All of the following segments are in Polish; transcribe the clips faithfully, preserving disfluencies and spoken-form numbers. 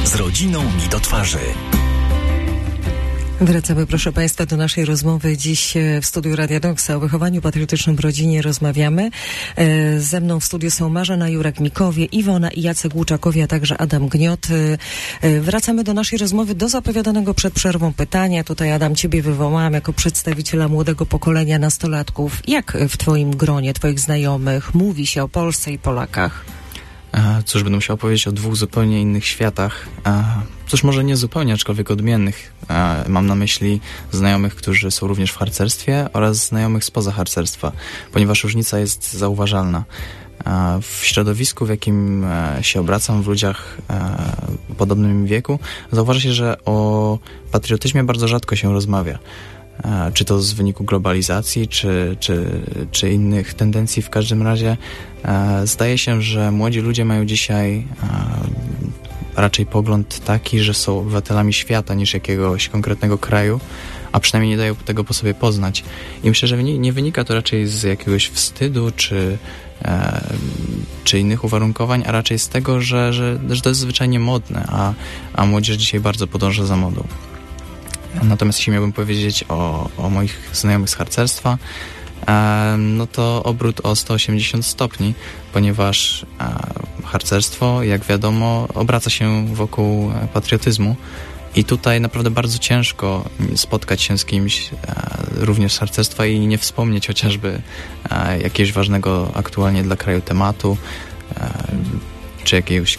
Z rodziną mi do twarzy. Wracamy, proszę Państwa, do naszej rozmowy. Dziś w studiu Radia Doxa o wychowaniu patriotycznym w rodzinie rozmawiamy. Ze mną w studiu są Marzena Jurek-Mikowie, Iwona i Jacek Łuczakowie, a także Adam Gniot. Wracamy do naszej rozmowy, do zapowiadanego przed przerwą pytania. Tutaj, Adam, ciebie wywołałam jako przedstawiciela młodego pokolenia nastolatków. Jak w twoim gronie, twoich znajomych mówi się o Polsce i Polakach? Cóż, będę musiał powiedzieć o dwóch zupełnie innych światach. Cóż, może nie zupełnie, aczkolwiek odmiennych. Mam na myśli znajomych, którzy są również w harcerstwie oraz znajomych spoza harcerstwa, ponieważ różnica jest zauważalna. W środowisku, w jakim się obracam, w ludziach w podobnym wieku, zauważa się, że o patriotyzmie bardzo rzadko się rozmawia. Czy to z wyniku globalizacji, czy, czy, czy innych tendencji. W każdym razie e, zdaje się, że młodzi ludzie mają dzisiaj e, raczej pogląd taki, że są obywatelami świata niż jakiegoś konkretnego kraju, a przynajmniej nie dają tego po sobie poznać. I myślę, że nie, nie wynika to raczej z jakiegoś wstydu, czy, e, czy innych uwarunkowań, a raczej z tego, że, że, że to jest zwyczajnie modne, a, a młodzież dzisiaj bardzo podąża za modą. Natomiast jeśli miałbym powiedzieć o, o moich znajomych z harcerstwa, e, no to obrót o sto osiemdziesiąt stopni, ponieważ e, harcerstwo, jak wiadomo, obraca się wokół patriotyzmu i tutaj naprawdę bardzo ciężko spotkać się z kimś e, również z harcerstwa i nie wspomnieć chociażby e, jakiegoś ważnego aktualnie dla kraju tematu, e, czy jakiegoś...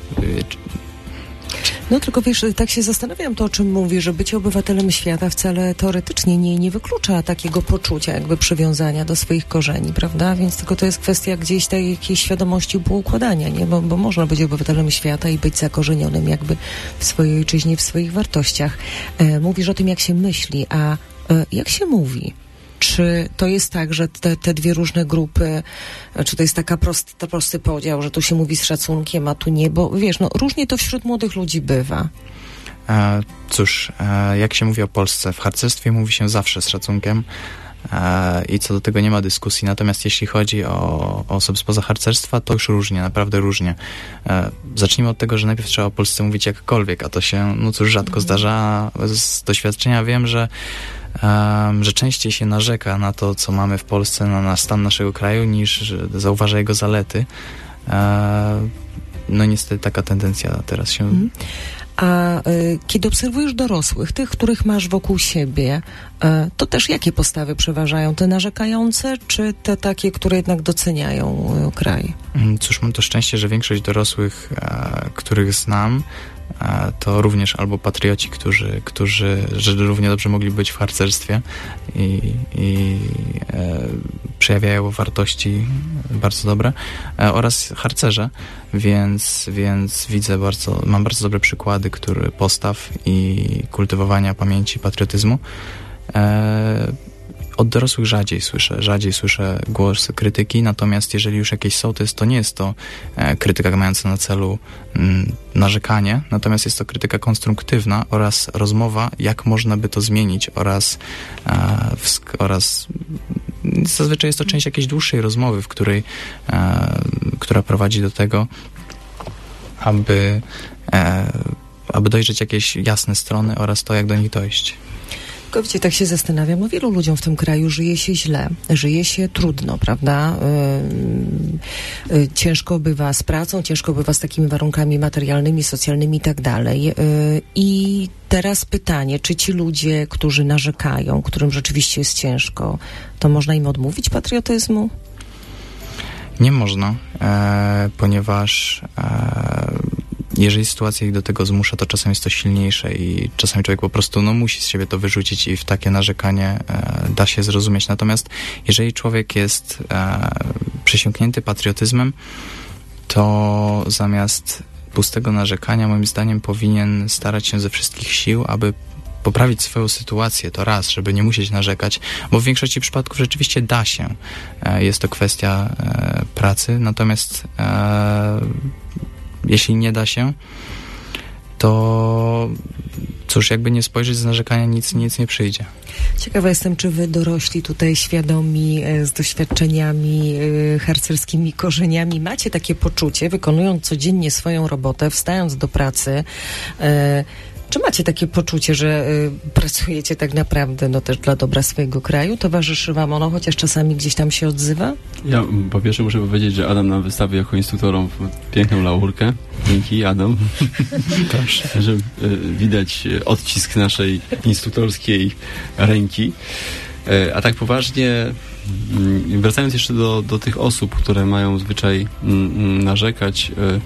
No tylko wiesz, tak się zastanawiam to, o czym mówi, że bycie obywatelem świata wcale teoretycznie nie, nie wyklucza takiego poczucia jakby przywiązania do swoich korzeni, prawda? Więc tylko to jest kwestia gdzieś tej jakiejś świadomości poukładania, nie? Bo, bo można być obywatelem świata i być zakorzenionym jakby w swojej ojczyźnie, w swoich wartościach. E, mówisz o tym, jak się myśli, a e, jak się mówi? Czy to jest tak, że te, te dwie różne grupy, czy to jest taka prosty, prosty podział, że tu się mówi z szacunkiem, a tu nie, bo wiesz, no różnie to wśród młodych ludzi bywa. E, cóż, e, jak się mówi o Polsce? W harcerstwie mówi się zawsze z szacunkiem e, i co do tego nie ma dyskusji, natomiast jeśli chodzi o, o osoby spoza harcerstwa, to już różnie, naprawdę różnie. E, zacznijmy od tego, że najpierw trzeba o Polsce mówić jakkolwiek, a to się, no cóż, rzadko mm. zdarza. Z doświadczenia wiem, że Um, że częściej się narzeka na to, co mamy w Polsce, na, na stan naszego kraju, niż zauważa jego zalety. Um, no niestety taka tendencja teraz się... Mm. A y, kiedy obserwujesz dorosłych, tych, których masz wokół siebie, y, to też jakie postawy przeważają? Te narzekające, czy te takie, które jednak doceniają y, kraj? Cóż, mam to szczęście, że większość dorosłych, e, których znam, to również albo patrioci, którzy, którzy że równie dobrze mogli być w harcerstwie i, i e, przejawiają wartości bardzo dobre, e, oraz harcerze, więc, więc widzę bardzo, mam bardzo dobre przykłady który, postaw i kultywowania pamięci, patriotyzmu. E, Od dorosłych rzadziej słyszę, rzadziej słyszę głos krytyki, natomiast jeżeli już jakieś są, to, jest, to nie jest to e, krytyka mająca na celu m, narzekanie, natomiast jest to krytyka konstruktywna oraz rozmowa, jak można by to zmienić oraz, e, wsk- oraz zazwyczaj jest to część jakiejś dłuższej rozmowy, w której, e, która prowadzi do tego, aby, e, aby dojrzeć jakieś jasne strony oraz to, jak do nich dojść. Wiecie, tak się zastanawiam, no wielu ludziom w tym kraju żyje się źle, żyje się trudno, prawda? Yy, yy, ciężko bywa z pracą, ciężko bywa z takimi warunkami materialnymi, socjalnymi i tak dalej. Yy, I teraz pytanie, czy ci ludzie, którzy narzekają, którym rzeczywiście jest ciężko, to można im odmówić patriotyzmu? Nie można, e, ponieważ e, jeżeli sytuacja ich do tego zmusza, to czasem jest to silniejsze i czasami człowiek po prostu no, musi z siebie to wyrzucić i w takie narzekanie e, da się zrozumieć. Natomiast jeżeli człowiek jest e, przesiąknięty patriotyzmem, to zamiast pustego narzekania, moim zdaniem, powinien starać się ze wszystkich sił, aby poprawić swoją sytuację, to raz, żeby nie musieć narzekać, bo w większości przypadków rzeczywiście da się. E, jest to kwestia e, pracy, natomiast e, jeśli nie da się, to cóż, jakby nie spojrzeć z narzekania, nic, nic nie przyjdzie. Ciekawa jestem, czy wy dorośli tutaj świadomi, z doświadczeniami harcerskimi, korzeniami, macie takie poczucie, wykonując codziennie swoją robotę, wstając do pracy, czy macie takie poczucie, że y, pracujecie tak naprawdę no, też dla dobra swojego kraju? Towarzyszy wam ono, chociaż czasami gdzieś tam się odzywa? Ja po pierwsze muszę powiedzieć, że Adam nam wystawił jako instruktorom piękną laurkę. Dzięki, Adam. Proszę. Że y, widać odcisk naszej instruktorskiej ręki. Y, a tak poważnie, y, wracając jeszcze do, do tych osób, które mają zwyczaj y, y, narzekać, y,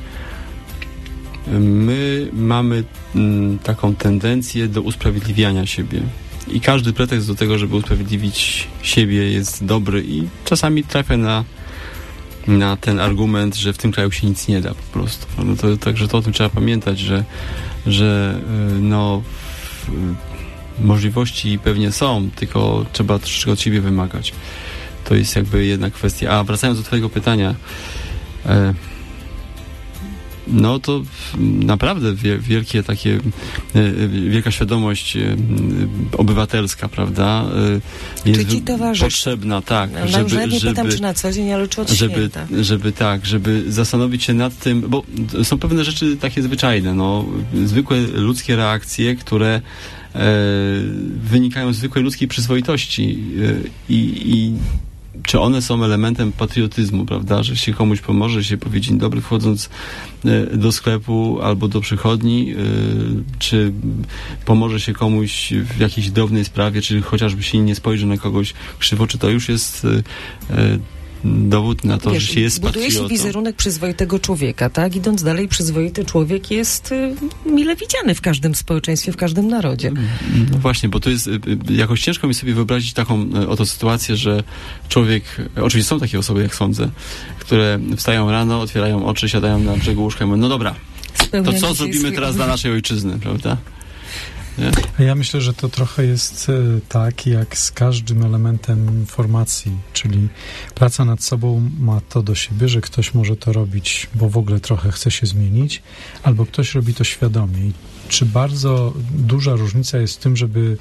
my mamy mm, taką tendencję do usprawiedliwiania siebie. I każdy pretekst do tego, żeby usprawiedliwić siebie, jest dobry i czasami trafia na, na ten argument, że w tym kraju się nic nie da po prostu. No to, także to o tym trzeba pamiętać, że, że no, możliwości pewnie są, tylko trzeba troszeczkę od siebie wymagać. To jest jakby jedna kwestia. A wracając do twojego pytania, e, no to naprawdę wielkie takie, wielka świadomość obywatelska, prawda, jest potrzebna, tak, no, żeby, nie żeby, pytam, czy na co dzień, ale czy od żeby, święta. żeby tak, żeby zastanowić się nad tym, bo są pewne rzeczy takie zwyczajne, no, zwykłe ludzkie reakcje, które e, wynikają z zwykłej ludzkiej przyzwoitości i, i czy one są elementem patriotyzmu, prawda, że się komuś pomoże, się powie dzień dobry wchodząc do sklepu albo do przychodni, czy pomoże się komuś w jakiejś drobnej sprawie, czy chociażby się nie spojrzy na kogoś krzywo, czy to już jest dowód na to, Wiesz, że się jest patriotą. Buduje się wizerunek przyzwoitego człowieka, tak? Idąc dalej, przyzwoity człowiek jest y, mile widziany w każdym społeczeństwie, w każdym narodzie. No właśnie, bo to jest jakoś ciężko mi sobie wyobrazić taką oto sytuację, że człowiek, oczywiście są takie osoby, jak sądzę, które wstają rano, otwierają oczy, siadają na brzegu łóżka i mówią, no dobra, to co zrobimy teraz dla naszej ojczyzny, prawda? Nie? Ja myślę, że to trochę jest tak, jak z każdym elementem formacji, czyli praca nad sobą ma to do siebie, że ktoś może to robić, bo w ogóle trochę chce się zmienić, albo ktoś robi to świadomie. I czy bardzo duża różnica jest w tym, żeby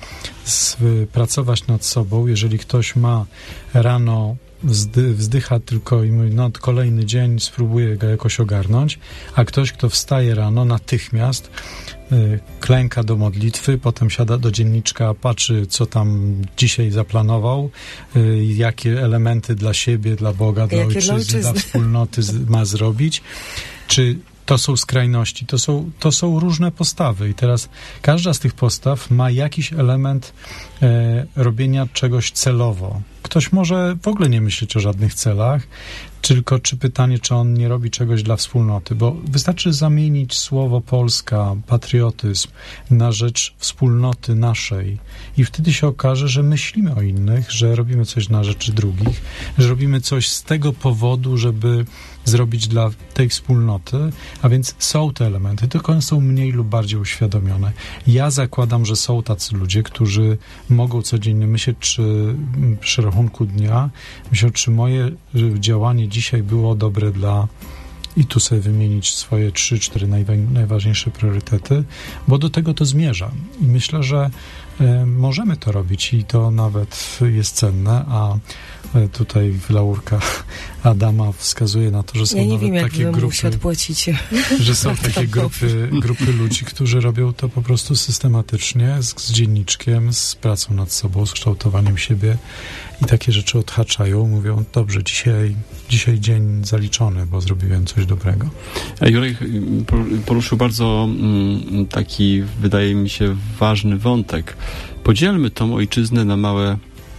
pracować nad sobą, jeżeli ktoś ma rano Wzdy, wzdycha tylko i mówi, no kolejny dzień, spróbuję go jakoś ogarnąć, a ktoś, kto wstaje rano natychmiast, y, klęka do modlitwy, potem siada do dzienniczka, patrzy, co tam dzisiaj zaplanował, y, jakie elementy dla siebie, dla Boga, dla ojczyzny, ojczyzny, dla wspólnoty z, ma zrobić, czy to są skrajności, to są, to są różne postawy i teraz każda z tych postaw ma jakiś element e, robienia czegoś celowo. Ktoś może w ogóle nie myśleć o żadnych celach, tylko czy pytanie, czy on nie robi czegoś dla wspólnoty, bo wystarczy zamienić słowo Polska, patriotyzm na rzecz wspólnoty naszej i wtedy się okaże, że myślimy o innych, że robimy coś na rzecz drugich, że robimy coś z tego powodu, żeby zrobić dla tej wspólnoty, a więc są te elementy, tylko one są mniej lub bardziej uświadomione. Ja zakładam, że są tacy ludzie, którzy mogą codziennie myśleć, czy przy rachunku dnia, myśleć, czy moje działanie dzisiaj było dobre dla i tu sobie wymienić swoje trzy, cztery najwa- najważniejsze priorytety, bo do tego to zmierzam. I myślę, że e, możemy to robić i to nawet jest cenne, a e, tutaj laurka Adama wskazuje na to, że są ja nie nawet wiem, jak takie wy grupy, świat płacicie. że są takie grupy, grupy ludzi, którzy robią to po prostu systematycznie, z, z dzienniczkiem, z pracą nad sobą, z kształtowaniem siebie i takie rzeczy odhaczają, mówią, dobrze, dzisiaj, dzisiaj dzień zaliczony, bo zrobiłem coś dobrego. A Jurek poruszył bardzo mm, taki, wydaje mi się, ważny wątek. Podzielmy tą ojczyznę na małe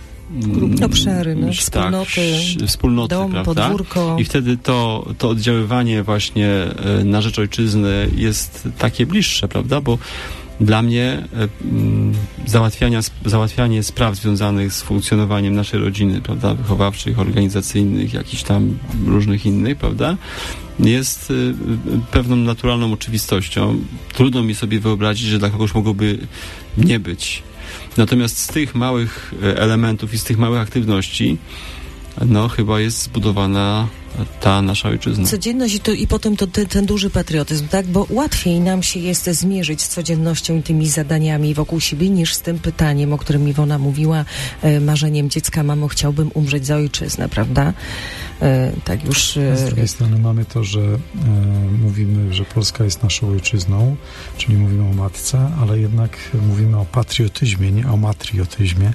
mm, obszary, no, wspólnoty, tak, wspólnoty, dom, prawda? podwórko. I wtedy to, to oddziaływanie właśnie na rzecz ojczyzny jest takie bliższe, prawda? Bo dla mnie załatwiania, załatwianie spraw związanych z funkcjonowaniem naszej rodziny, prawda, wychowawczych, organizacyjnych, jakichś tam różnych innych, prawda, jest pewną naturalną oczywistością. Trudno mi sobie wyobrazić, że dla kogoś mogłoby nie być. Natomiast z tych małych elementów i z tych małych aktywności no chyba jest zbudowana ta nasza ojczyzna. Codzienność i, to, i potem to ten, ten duży patriotyzm, tak? Bo łatwiej nam się jest zmierzyć z codziennością i tymi zadaniami wokół siebie, niż z tym pytaniem, o którym Iwona mówiła, e, marzeniem dziecka: mamo, chciałbym umrzeć za ojczyznę, prawda? E, tak już... E, z drugiej strony mamy to, że e, mówimy, że Polska jest naszą ojczyzną, czyli mówimy o matce, ale jednak mówimy o patriotyzmie, nie o matriotyzmie.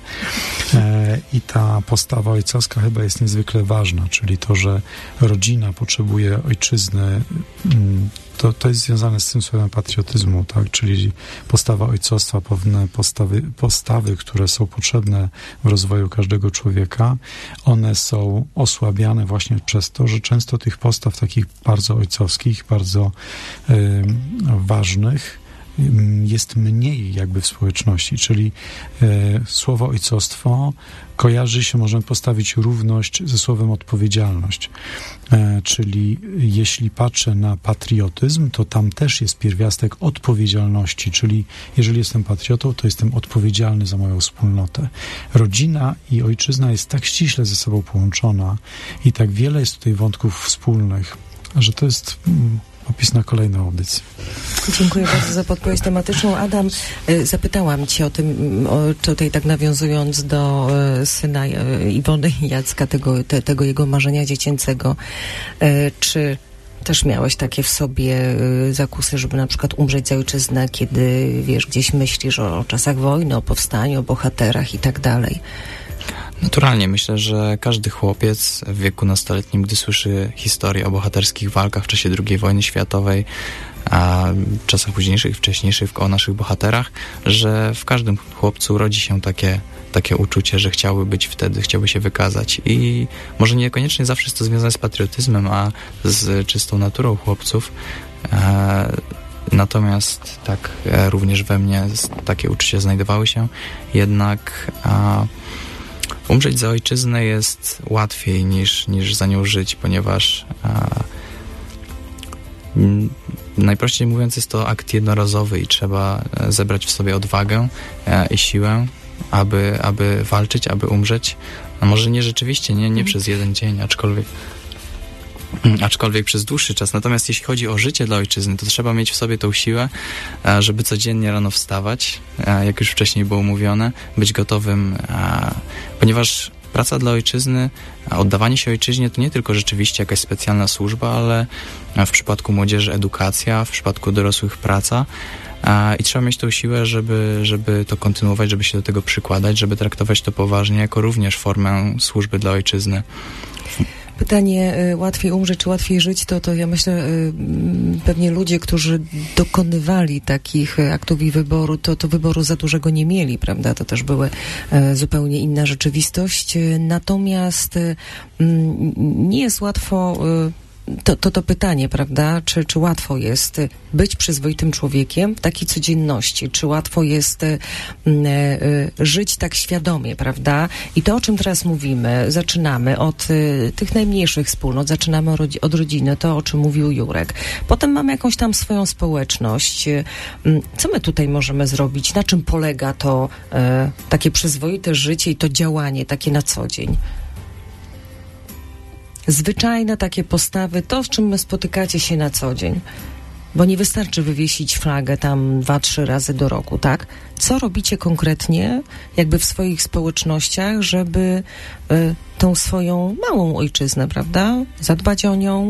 E, I ta postawa ojcowska chyba jest niezwykle ważna, czyli to, że rodzina potrzebuje ojczyzny, to, to jest związane z tym słowem patriotyzmu, tak? Czyli postawa ojcostwa, pewne postawy, postawy, które są potrzebne w rozwoju każdego człowieka, one są osłabiane właśnie przez to, że często tych postaw takich bardzo ojcowskich, bardzo y, ważnych jest mniej jakby w społeczności, czyli e, słowo ojcostwo kojarzy się, możemy postawić równość ze słowem odpowiedzialność. E, czyli jeśli patrzę na patriotyzm, to tam też jest pierwiastek odpowiedzialności, czyli jeżeli jestem patriotą, to jestem odpowiedzialny za moją wspólnotę. Rodzina i ojczyzna jest tak ściśle ze sobą połączona i tak wiele jest tutaj wątków wspólnych, że to jest mm, opis na kolejną audycję. Dziękuję bardzo za podpowiedź tematyczną. Adam, zapytałam cię o tym, o, tutaj tak nawiązując do e, syna e, Iwony i Jacka, tego, te, tego jego marzenia dziecięcego. E, czy też miałeś takie w sobie e, zakusy, żeby na przykład umrzeć za ojczyznę, kiedy, wiesz, gdzieś myślisz o, o czasach wojny, o powstaniu, o bohaterach i tak dalej? Naturalnie myślę, że każdy chłopiec w wieku nastoletnim, gdy słyszy historię o bohaterskich walkach w czasie drugiej wojny światowej, a w czasach późniejszych, wcześniejszych, o naszych bohaterach, że w każdym chłopcu rodzi się takie, takie uczucie, że chciałby być wtedy, chciałby się wykazać. I może niekoniecznie zawsze jest to związane z patriotyzmem, a z czystą naturą chłopców. E, natomiast tak, e, również we mnie takie uczucia znajdowały się. Jednak a, umrzeć za ojczyznę jest łatwiej niż, niż za nią żyć, ponieważ a, m, najprościej mówiąc jest to akt jednorazowy i trzeba zebrać w sobie odwagę e, i siłę, aby, aby walczyć, aby umrzeć. A może nie rzeczywiście, nie, nie przez jeden dzień, aczkolwiek aczkolwiek przez dłuższy czas. Natomiast jeśli chodzi o życie dla ojczyzny, to trzeba mieć w sobie tą siłę, żeby codziennie rano wstawać, jak już wcześniej było mówione, być gotowym, ponieważ praca dla ojczyzny, oddawanie się ojczyźnie to nie tylko rzeczywiście jakaś specjalna służba, ale w przypadku młodzieży edukacja, w przypadku dorosłych praca. I trzeba mieć tą siłę, żeby, żeby to kontynuować, żeby się do tego przykładać, żeby traktować to poważnie jako również formę służby dla ojczyzny. Pytanie, y, łatwiej umrzeć czy łatwiej żyć, to, to ja myślę, y, pewnie ludzie, którzy dokonywali takich aktów i wyboru, to, to wyboru za dużego nie mieli, prawda? To też były y, zupełnie inna rzeczywistość. Y, natomiast y, nie jest łatwo... Y, To, to to pytanie, prawda? Czy, czy łatwo jest być przyzwoitym człowiekiem w takiej codzienności? Czy łatwo jest y, y, żyć tak świadomie, prawda? I to, o czym teraz mówimy, zaczynamy od y, tych najmniejszych wspólnot, zaczynamy od, od rodziny, to, o czym mówił Jurek. Potem mamy jakąś tam swoją społeczność. Y, co my tutaj możemy zrobić? Na czym polega to y, takie przyzwoite życie i to działanie takie na co dzień? Zwyczajne takie postawy, to, z czym spotykacie się na co dzień. Bo nie wystarczy wywiesić flagę tam dwa, trzy razy do roku, tak? Co robicie konkretnie, jakby w swoich społecznościach, żeby y, tą swoją małą ojczyznę, prawda? Zadbać o nią.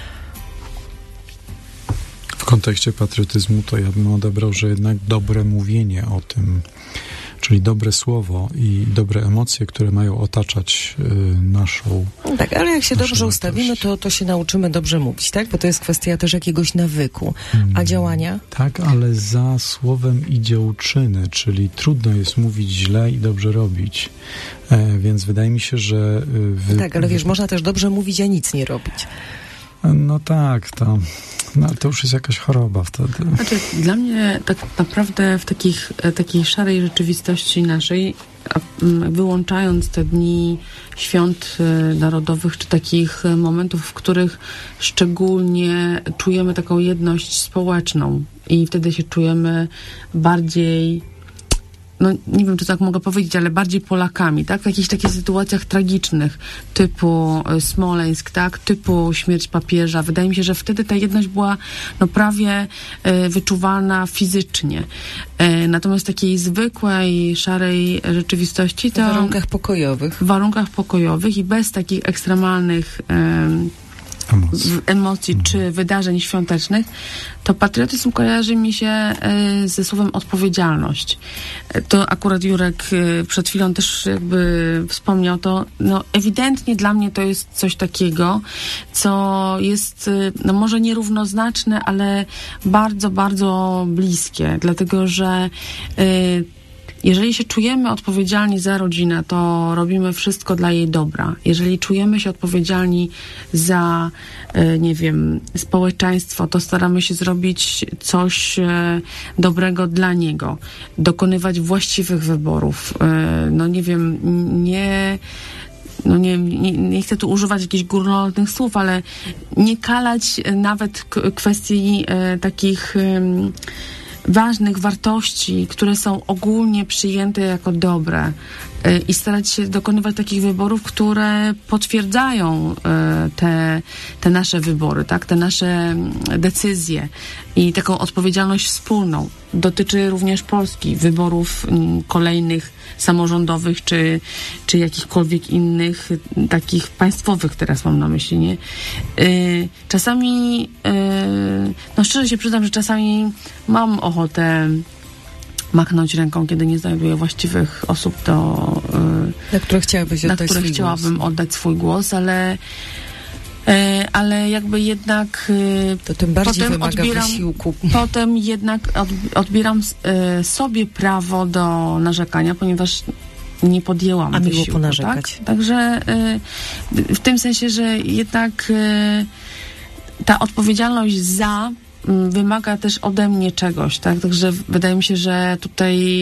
W kontekście patriotyzmu to ja bym odebrał, że jednak dobre mówienie o tym, czyli dobre słowo i dobre emocje, które mają otaczać y, naszą... No tak, ale jak się dobrze wartość. ustawimy, to, to się nauczymy dobrze mówić, tak? Bo to jest kwestia też jakiegoś nawyku. A działania? Tak, ale za słowem idzie uczyny, czyli trudno jest mówić źle i dobrze robić. E, więc wydaje mi się, że... Y, wy, tak, ale wiesz, wy... można też dobrze mówić, a nic nie robić. No tak, to, no, to już jest jakaś choroba wtedy. Znaczy, dla mnie tak naprawdę w takich, takiej szarej rzeczywistości naszej, wyłączając te dni świąt narodowych, czy takich momentów, w których szczególnie czujemy taką jedność społeczną i wtedy się czujemy bardziej no nie wiem, czy tak mogę powiedzieć, ale bardziej Polakami, tak? W jakichś takich sytuacjach tragicznych, typu Smoleńsk, tak? Typu śmierć papieża. Wydaje mi się, że wtedy ta jedność była no prawie e, wyczuwalna fizycznie. E, natomiast takiej zwykłej, szarej rzeczywistości to... W warunkach pokojowych. W warunkach pokojowych i bez takich ekstremalnych e, emocji, emocji mhm. czy wydarzeń świątecznych, to patriotyzm kojarzy mi się e, ze słowem odpowiedzialność. E, to akurat Jurek e, przed chwilą też jakby wspomniał to, no ewidentnie dla mnie to jest coś takiego, co jest e, no może nierównoznaczne, ale bardzo, bardzo bliskie, dlatego że e, jeżeli się czujemy odpowiedzialni za rodzinę, to robimy wszystko dla jej dobra. Jeżeli czujemy się odpowiedzialni za, nie wiem, społeczeństwo, to staramy się zrobić coś dobrego dla niego. Dokonywać właściwych wyborów. No nie wiem, nie... No nie, nie, nie chcę tu używać jakichś górnolotnych słów, ale nie kalać nawet k- kwestii e, takich... E, ważnych wartości, które są ogólnie przyjęte jako dobre y, i starać się dokonywać takich wyborów, które potwierdzają y, te, te nasze wybory, tak, te nasze decyzje i taką odpowiedzialność wspólną. Dotyczy również Polski, wyborów y, kolejnych samorządowych, czy, czy jakichkolwiek innych, y, takich państwowych teraz mam na myśli, nie? Y, czasami y, no szczerze się przyznam, że czasami mam ochotę machnąć ręką, kiedy nie znajduję właściwych osób, do, y, na które chciałabyś na oddać które swój chciałabym głos. oddać swój głos, ale ale jakby jednak to tym bardziej potem wymaga odbieram, wysiłku. Potem jednak odbieram sobie prawo do narzekania, ponieważ nie podjęłam A miło wysiłku, ponarzekać. Tak? Także w tym sensie, że jednak ta odpowiedzialność za wymaga też ode mnie czegoś, tak? Także wydaje mi się, że tutaj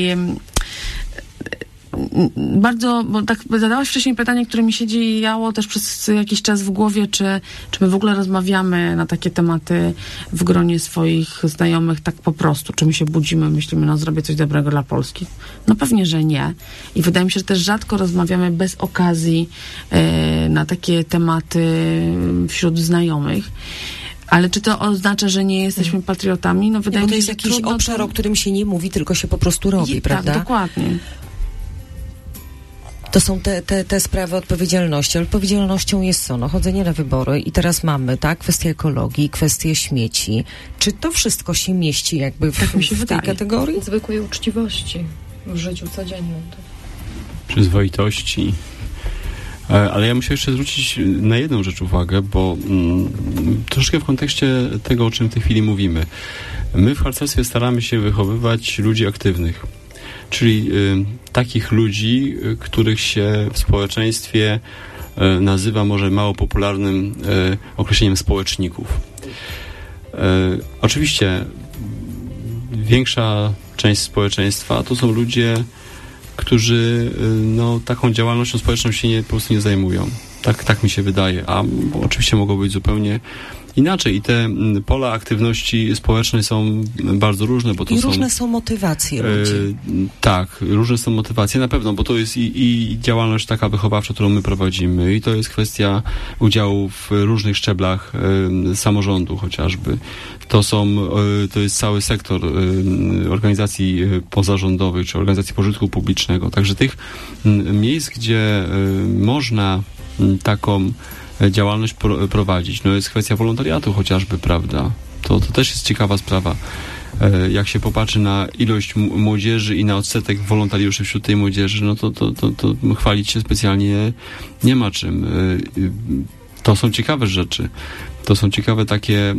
bardzo, bo tak zadałaś wcześniej pytanie, które mi siedziało też przez jakiś czas w głowie, czy, czy my w ogóle rozmawiamy na takie tematy w gronie swoich znajomych tak po prostu, czy my się budzimy, myślimy, no zrobię coś dobrego dla Polski. No pewnie, że nie. I wydaje mi się, że też rzadko rozmawiamy bez okazji e, na takie tematy wśród znajomych. Ale czy to oznacza, że nie jesteśmy patriotami? No wydaje no, mi się, to jest że jakiś trudno obszar, to... o którym się nie mówi, tylko się po prostu robi, I, prawda? Tak, dokładnie. To są te, te, te sprawy odpowiedzialności. Odpowiedzialnością jest co? No, chodzenie na wybory i teraz mamy, tak, kwestie ekologii, kwestie śmieci. Czy to wszystko się mieści jakby w, tak mi się w tej kategorii? Zwykłej uczciwości w życiu codziennym. Przyzwoitości. Ale ja muszę jeszcze zwrócić na jedną rzecz uwagę, bo mm, troszkę w kontekście tego, o czym w tej chwili mówimy. My w harcerstwie staramy się wychowywać ludzi aktywnych, czyli y, takich ludzi, y, których się w społeczeństwie y, nazywa może mało popularnym y, określeniem społeczników. Y, oczywiście większa część społeczeństwa to są ludzie, którzy no, taką działalnością społeczną się nie, po prostu nie zajmują. Tak, tak mi się wydaje. A bo oczywiście mogą być zupełnie inaczej. I te pola aktywności społecznej są bardzo różne, bo to I są... różne są motywacje ludzi. E, tak, różne są motywacje, na pewno, bo to jest i, i działalność taka wychowawcza, którą my prowadzimy, i to jest kwestia udziału w różnych szczeblach e, samorządu chociażby. To są, e, to jest cały sektor e, organizacji pozarządowych, czy organizacji pożytku publicznego. Także tych m, miejsc, gdzie e, można m, taką działalność prowadzić. No jest kwestia wolontariatu chociażby, prawda? To, to też jest ciekawa sprawa. Jak się popatrzy na ilość młodzieży i na odsetek wolontariuszy wśród tej młodzieży, no to, to, to, to chwalić się specjalnie nie ma czym. To są ciekawe rzeczy. To są ciekawe takie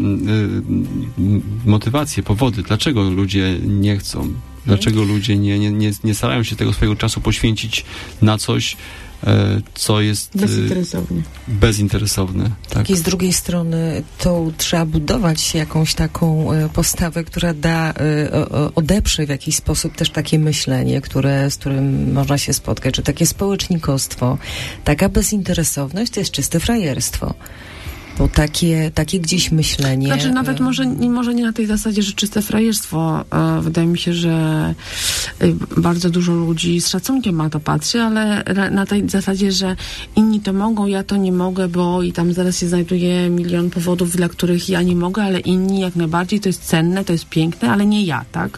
motywacje, powody. Dlaczego ludzie nie chcą? Dlaczego ludzie nie, nie, nie, nie starają się tego swojego czasu poświęcić na coś, co jest bezinteresowne. bezinteresowne, tak. I z drugiej strony to trzeba budować jakąś taką postawę, która da, odeprze w jakiś sposób też takie myślenie, które, z którym można się spotkać, że takie społecznikostwo, taka bezinteresowność to jest czyste frajerstwo. Bo takie, takie gdzieś myślenie... Znaczy nawet może, może nie na tej zasadzie, że czyste frajerstwo. Wydaje mi się, że bardzo dużo ludzi z szacunkiem na to patrzy, ale na tej zasadzie, że inni to mogą, ja to nie mogę, bo i tam zaraz się znajduje milion powodów, dla których ja nie mogę, ale inni jak najbardziej, to jest cenne, to jest piękne, ale nie ja, tak?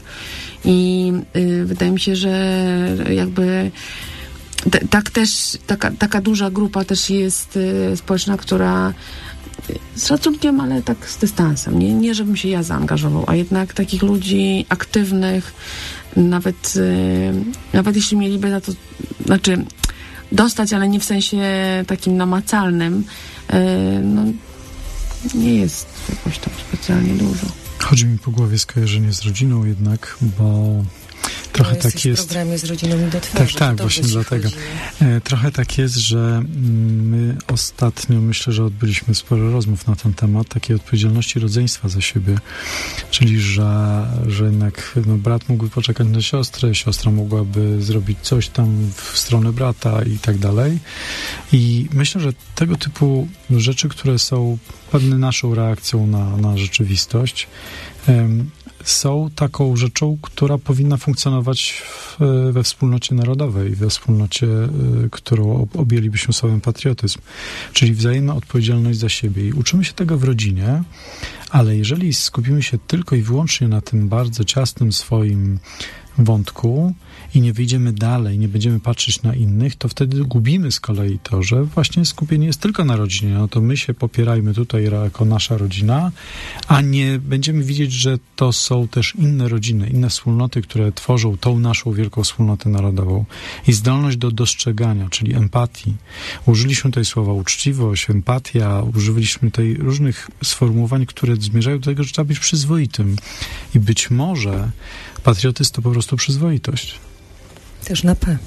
I y, wydaje mi się, że jakby t- tak też, taka, taka duża grupa też jest y, społeczna, która z szacunkiem, ale tak z dystansem. Nie, nie żebym się ja zaangażował, a jednak takich ludzi aktywnych, nawet, y, nawet jeśli mieliby na to, znaczy dostać, ale nie w sensie takim namacalnym, y, no nie jest jakoś tam specjalnie dużo. Chodzi mi po głowie skojarzenie z rodziną jednak, bo trochę no, tak jest. w programie z rodziną mi do twarzy. Tak, tak, właśnie dlatego. E, trochę tak jest, że my ostatnio myślę, że odbyliśmy sporo rozmów na ten temat, takiej odpowiedzialności rodzeństwa za siebie, czyli że, że jednak no, brat mógłby poczekać na siostrę, siostra mogłaby zrobić coś tam w stronę brata i tak dalej. I myślę, że tego typu rzeczy, które są pewną naszą reakcją na, na rzeczywistość, em, są taką rzeczą, która powinna funkcjonować w, we wspólnocie narodowej, we wspólnocie, którą objęlibyśmy słowem patriotyzm, czyli wzajemna odpowiedzialność za siebie. I uczymy się tego w rodzinie, ale jeżeli skupimy się tylko i wyłącznie na tym bardzo ciasnym swoim wątku i nie wyjdziemy dalej, nie będziemy patrzeć na innych, to wtedy gubimy z kolei to, że właśnie skupienie jest tylko na rodzinie. No to my się popierajmy tutaj jako nasza rodzina, a nie będziemy widzieć, że to są też inne rodziny, inne wspólnoty, które tworzą tą naszą wielką wspólnotę narodową. I zdolność do dostrzegania, czyli empatii. Użyliśmy tutaj słowa uczciwość, empatia, używaliśmy tutaj różnych sformułowań, które zmierzają do tego, że trzeba być przyzwoitym. I być może patriotyzm to po prostu przyzwoitość. Też na P.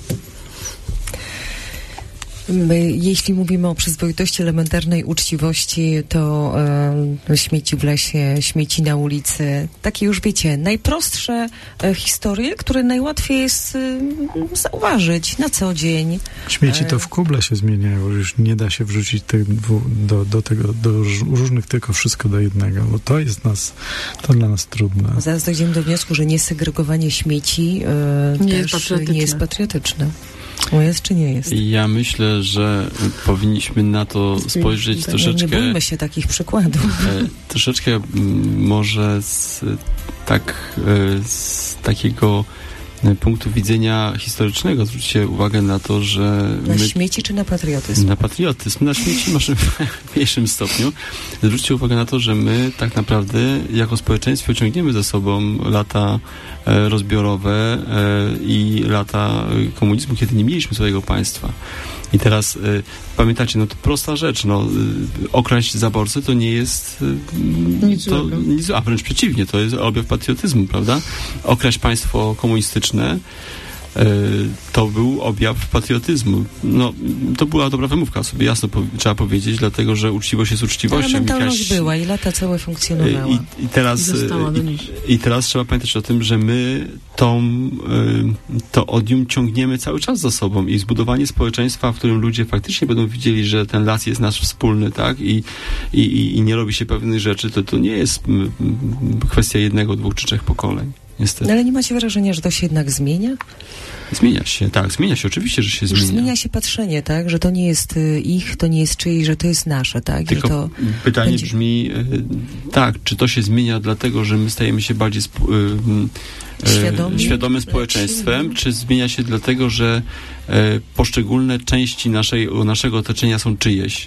My, jeśli mówimy o przyzwoitości elementarnej, uczciwości, to e, śmieci w lesie, śmieci na ulicy, takie już wiecie, najprostsze e, historie, które najłatwiej jest e, zauważyć na co dzień. Śmieci to w kuble się zmieniają, już nie da się wrzucić tych dwu, do, do tego, do różnych, tylko wszystko do jednego, bo to jest nas, to dla nas trudne. Zaraz dojdziemy do wniosku, że niesegregowanie śmieci e, nie, też jest patriotyczne. nie jest patriotyczne. O, jest czy nie jest? Ja myślę, że powinniśmy na to spojrzeć nie, troszeczkę... Nie bójmy się takich przykładów. E, troszeczkę m, może z, tak, e, z takiego punktu widzenia historycznego. Zwróćcie uwagę na to, że... Na my, śmieci czy na patriotyzm? Na patriotyzm. Na śmieci może w mniejszym stopniu. Zwróćcie uwagę na to, że my tak naprawdę jako społeczeństwo ciągniemy za sobą lata e, rozbiorowe e, i lata komunizmu, kiedy nie mieliśmy swojego państwa. I teraz y, pamiętacie, no to prosta rzecz, no y, okraść zaborcę to nie jest y, nic to, nic, a wręcz przeciwnie, to jest objaw patriotyzmu, prawda? Okraść państwo komunistyczne y, to był objaw patriotyzmu. No, to była dobra wymówka, sobie jasno po, trzeba powiedzieć, dlatego, że uczciwość jest uczciwością. Ale mentalność jakaś, była i lata całe funkcjonowała. I, i, teraz, i, I teraz trzeba pamiętać o tym, że my tą, to odium ciągniemy cały czas za sobą i zbudowanie społeczeństwa, w którym ludzie faktycznie będą widzieli, że ten las jest nasz wspólny, tak? I, i, i nie robi się pewnych rzeczy, to to nie jest kwestia jednego, dwóch czy trzech pokoleń. Niestety. No ale nie macie wrażenia, że to się jednak zmienia? Zmienia się, tak, zmienia się, oczywiście, że się Już zmienia. Zmienia się patrzenie, tak? Że to nie jest y, ich, to nie jest czyjś, że to jest nasze, tak? Tylko że to pytanie będzie... brzmi, y, tak, czy to się zmienia dlatego, że my stajemy się bardziej sp- y, y, Świadomi? świadomym społeczeństwem, czy zmienia się dlatego, że y, poszczególne części naszej, naszego otoczenia są czyjeś?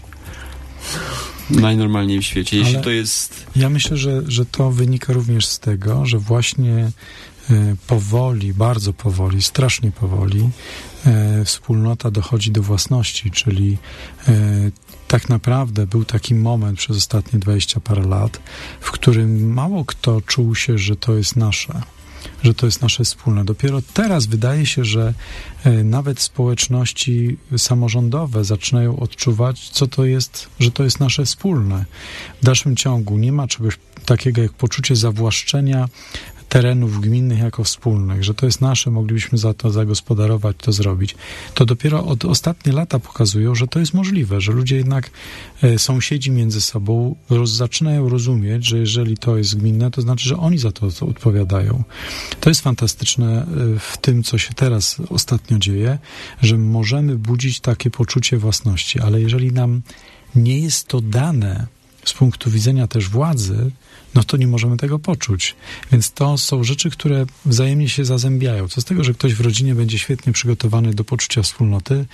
Najnormalniej w świecie. Jeśli Ale to jest... Ja myślę, że, że to wynika również z tego, że właśnie y, powoli, bardzo powoli, strasznie powoli y, wspólnota dochodzi do własności, czyli y, tak naprawdę był taki moment przez ostatnie dwadzieścia parę lat, w którym mało kto czuł się, że to jest nasze. że to jest nasze wspólne. Dopiero teraz wydaje się, że e, nawet społeczności samorządowe zaczynają odczuwać, co to jest, że to jest nasze wspólne. W dalszym ciągu nie ma czegoś takiego jak poczucie zawłaszczenia terenów gminnych jako wspólnych, że to jest nasze, moglibyśmy za to zagospodarować, to zrobić. To dopiero od ostatnie lata pokazują, że to jest możliwe, że ludzie jednak e, sąsiedzi między sobą roz, zaczynają rozumieć, że jeżeli to jest gminne, to znaczy, że oni za to, to odpowiadają. To jest fantastyczne e, w tym, co się teraz ostatnio dzieje, że możemy budzić takie poczucie własności, ale jeżeli nam nie jest to dane z punktu widzenia też władzy, no to nie możemy tego poczuć. Więc to są rzeczy, które wzajemnie się zazębiają. Co z tego, że ktoś w rodzinie będzie świetnie przygotowany do poczucia wspólnoty,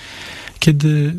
kiedy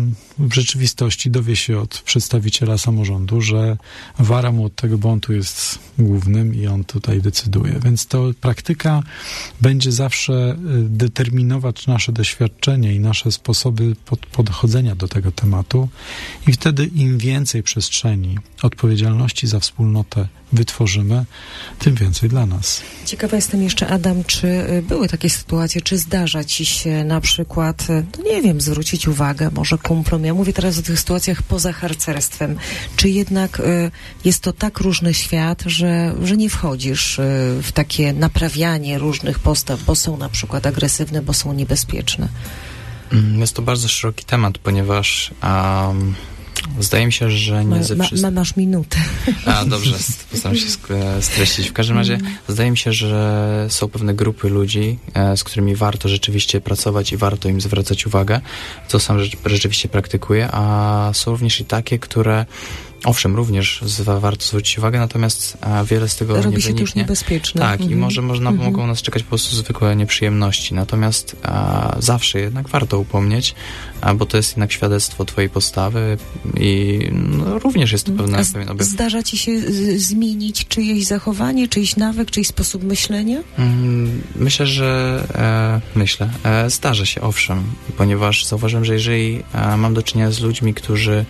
w rzeczywistości dowie się od przedstawiciela samorządu, że wara mu od tego, bo on tu jest głównym i on tutaj decyduje. Więc to praktyka będzie zawsze determinować nasze doświadczenie i nasze sposoby pod, podchodzenia do tego tematu i wtedy im więcej przestrzeni odpowiedzialności za wspólnotę wytworzymy, tym więcej dla nas. Ciekawa jestem jeszcze, Adam, czy były takie sytuacje, czy zdarza ci się na przykład, no nie wiem, zwrócić uwagę może kumplom, ja mówię teraz o tych sytuacjach poza harcerstwem, czy jednak y, jest to tak różny świat, że, że nie wchodzisz y, w takie naprawianie różnych postaw, bo są na przykład agresywne, bo są niebezpieczne? Jest to bardzo szeroki temat, ponieważ um, zdaje mi się, że nie ze wszystkich... Ma, ma, masz minutę. A, dobrze, postaram się streścić. W każdym razie zdaje mi się, że są pewne grupy ludzi, z którymi warto rzeczywiście pracować i warto im zwracać uwagę, co sam rzeczywiście praktykuję, a są również i takie, które owszem, również warto zwrócić uwagę, natomiast a, wiele z tego Robi nie się wyniknie. to już niebezpieczne. Tak, mhm. i może można, mhm. mogą nas czekać po prostu zwykłe nieprzyjemności. Natomiast a, zawsze jednak warto upomnieć, a, bo to jest jednak świadectwo twojej postawy i no, również jest to pewne, z, pewien objaw. Zdarza ci się z, zmienić czyjeś zachowanie, czyjś nawyk, czyjś sposób myślenia? Mm, myślę, że e, myślę. E, zdarza się, owszem, ponieważ zauważyłem, że jeżeli e, mam do czynienia z ludźmi, którzy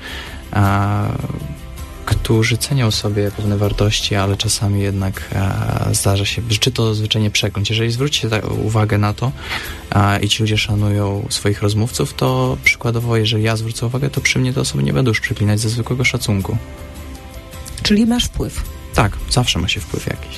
e, którzy cenią sobie pewne wartości, ale czasami jednak e, zdarza się, czy to zwyczajnie przekląć. Jeżeli zwrócicie ta, uwagę na to e, i ci ludzie szanują swoich rozmówców, to przykładowo, jeżeli ja zwrócę uwagę, to przy mnie te osoby nie będą już przeklinać ze zwykłego szacunku. Czyli masz wpływ? Tak, zawsze ma się wpływ jakiś.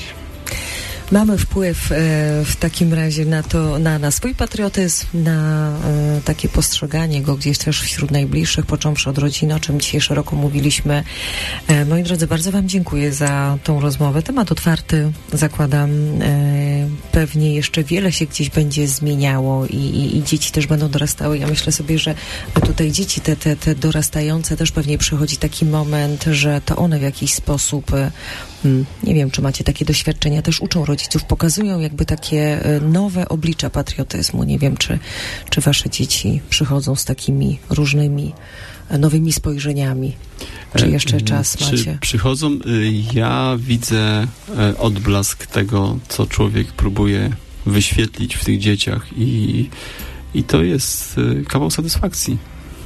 Mamy wpływ e, w takim razie na to, na, na swój patriotyzm, na e, takie postrzeganie go gdzieś też wśród najbliższych, począwszy od rodziny, o czym dzisiaj szeroko mówiliśmy. E, moi drodzy, bardzo wam dziękuję za tą rozmowę. Temat otwarty, zakładam, e, pewnie jeszcze wiele się gdzieś będzie zmieniało i, i, i dzieci też będą dorastały. Ja myślę sobie, że tutaj dzieci, te, te, te dorastające, też pewnie przychodzi taki moment, że to one w jakiś sposób, e, nie wiem, czy macie takie doświadczenia, też uczą rodziców, pokazują jakby takie nowe oblicza patriotyzmu. Nie wiem, czy, czy wasze dzieci przychodzą z takimi różnymi nowymi spojrzeniami. Czy jeszcze czas czy macie? Przychodzą, ja widzę odblask tego, co człowiek próbuje wyświetlić w tych dzieciach i, i to jest kawał satysfakcji.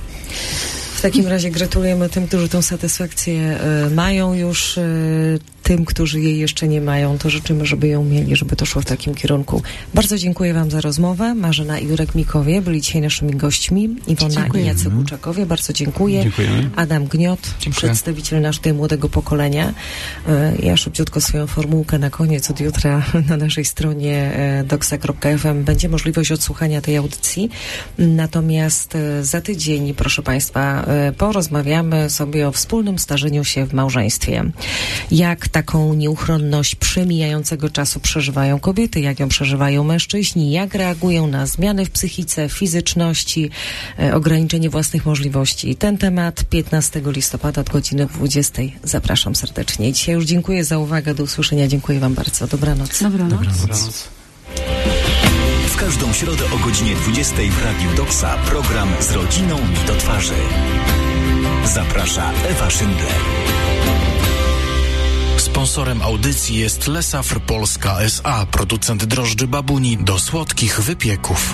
W takim razie gratulujemy tym, którzy tę satysfakcję y, mają już, y, tym, którzy jej jeszcze nie mają, to życzymy, żeby ją mieli, żeby to szło w takim kierunku. Bardzo dziękuję wam za rozmowę. Marzena i Jurek Mikowie byli dzisiaj naszymi gośćmi. Iwona Dziękuję. i Jacek Łuczakowie. Bardzo dziękuję. Dziękujemy. Adam Gniot, Dziękuję. przedstawiciel nasz tutaj młodego pokolenia. Y, ja szybciutko swoją formułkę na koniec. Od jutra na naszej stronie y, doksa kropka f m będzie możliwość odsłuchania tej audycji. Natomiast y, za tydzień, proszę państwa, y, porozmawiamy sobie o wspólnym starzeniu się w małżeństwie. Jak taką nieuchronność przemijającego czasu przeżywają kobiety, jak ją przeżywają mężczyźni, jak reagują na zmiany w psychice, fizyczności, e, ograniczenie własnych możliwości. Ten temat piętnastego listopada od godziny dwudziestej. Zapraszam serdecznie. Dzisiaj już dziękuję za uwagę. Do usłyszenia. Dziękuję wam bardzo. Dobranoc. Dobranoc. Dobranoc. W każdą środę o godzinie dwudziestej w Radiu Doksa program Z rodziną mi do twarzy. Zaprasza Ewa Szyndler. Sponsorem audycji jest Lesafr Polska S A, producent drożdży babuni do słodkich wypieków.